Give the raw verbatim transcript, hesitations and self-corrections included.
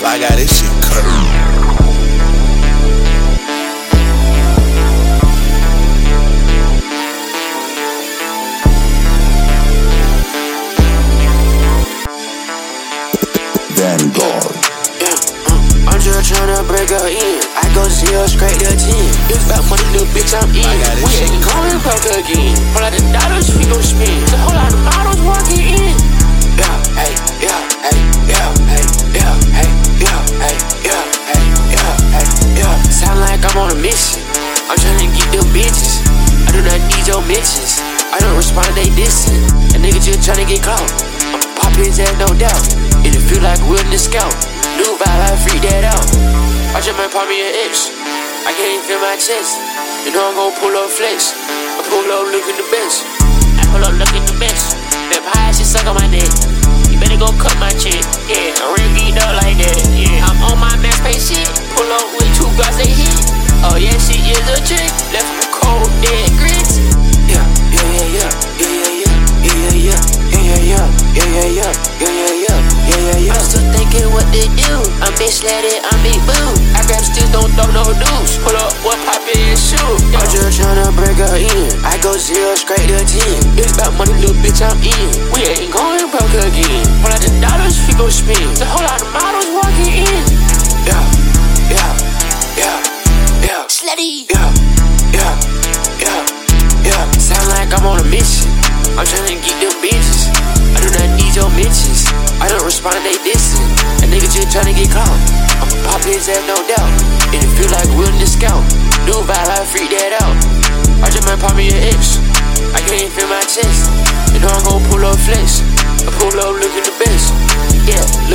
I got this shit cut. I'm just tryna break her in. I go zero straight to ten. It's about money, little bitch, I'm in. We ain't going broke again. Whole lot of dollars we gon' spend. A whole lot of models walking in. Yeah, hey, yeah, hey, yeah, hey, yeah, hey, yeah, hey, yeah, hey, yeah, hey, yeah. Sound like I'm on a mission. I'm tryna get them bitches. I do not need your mentions. I don't respond, they dissing. A nigga just tryna get caught. I'm pop his ass, no doubt. It'll feel like wilderness scout. New vibe, I freak that out. I just might pop me an X. I can't even feel my chest. You know I'm gon' pull up flex. I pull up looking the best. I pull up looking the best. That pie shit suck on my neck. You better go cut my check. Yeah, I'm real geeked up like that. Yeah, I'm on my mass pay shit. Pull up with two guys they hit. Oh yeah, she is a chick. Left from cold dead grits. Yeah, yeah, yeah, yeah, yeah, yeah, yeah, yeah, yeah, yeah, yeah, yeah, yeah, yeah, yeah, yeah, yeah, yeah, yeah. I'm still thinking what to do. I'm misled, I'm big boo. I grab sticks, don't throw no dudes. Pull up, what pop in and shoot. I'm just tryna break her in. I go zero straight to ten. It's about money, little bitch, I'm in. We ain't going broke again. Whole lot of dollars we gon' spend. A whole lot of models walking in. Yeah, yeah, yeah, yeah. Slutty. Yeah, yeah, yeah, yeah. Sound like I'm on a mission. I'm tryna get them bitches. I do not need your mentions. I don't respond, they dissing. A nigga just tryna get caught. I'ma pop his ass, no doubt. And it feel like wilderness scout. New vibe, I freak that out. I just might pop me an X. I can't even feel my chest. You know I'm gon' pull up flex. I pull up looking the best. Yeah, look